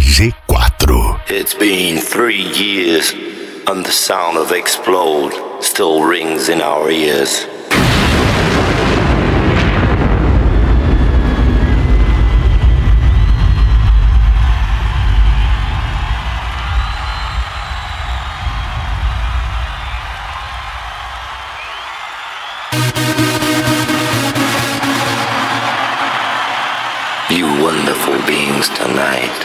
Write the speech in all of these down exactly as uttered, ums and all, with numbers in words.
G quatro. It's been three years and the sound of Explode still rings in our ears. You wonderful beings tonight.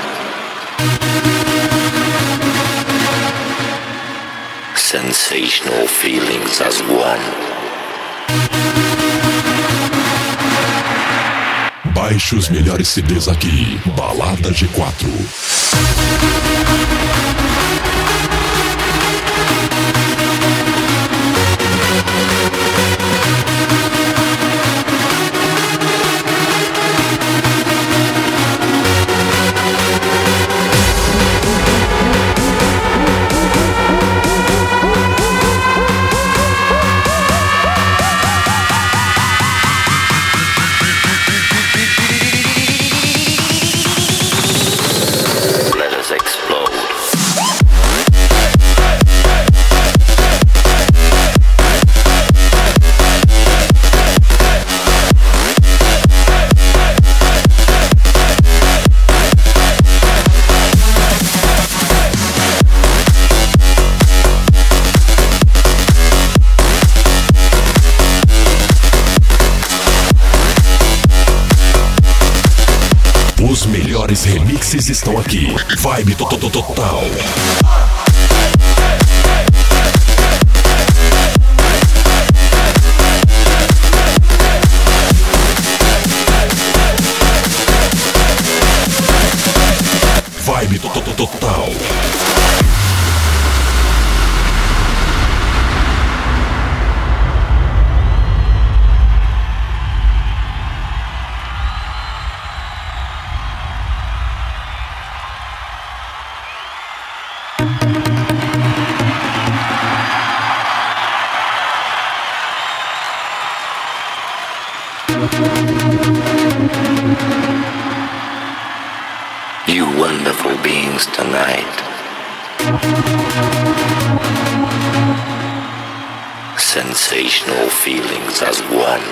Sensational feelings as one. Baixe os melhores C Ds aqui. Balada G quatro. Os melhores remixes estão aqui. Vibe total. Vibe total. You wonderful beings tonight. Sensational feelings as one.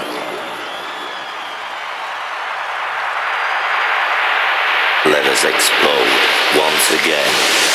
Let us explode once again.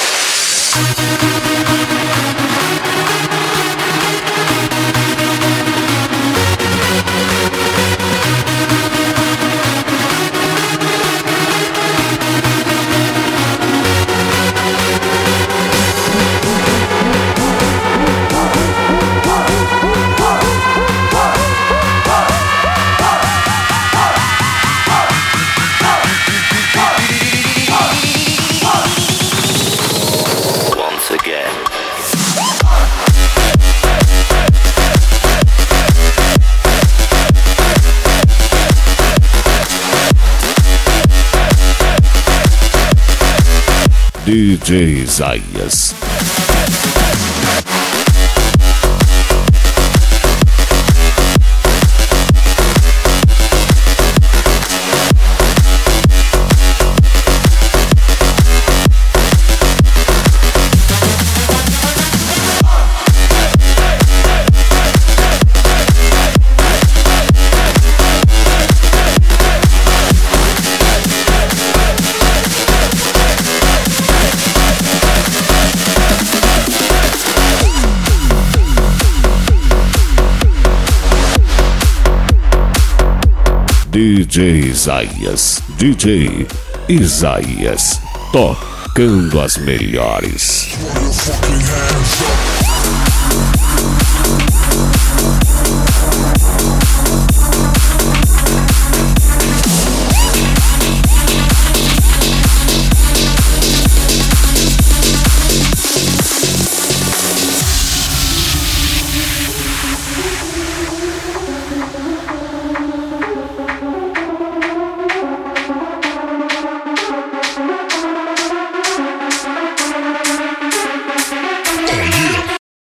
D J Isaías. D J Isaías, D J Isaías, tocando as melhores.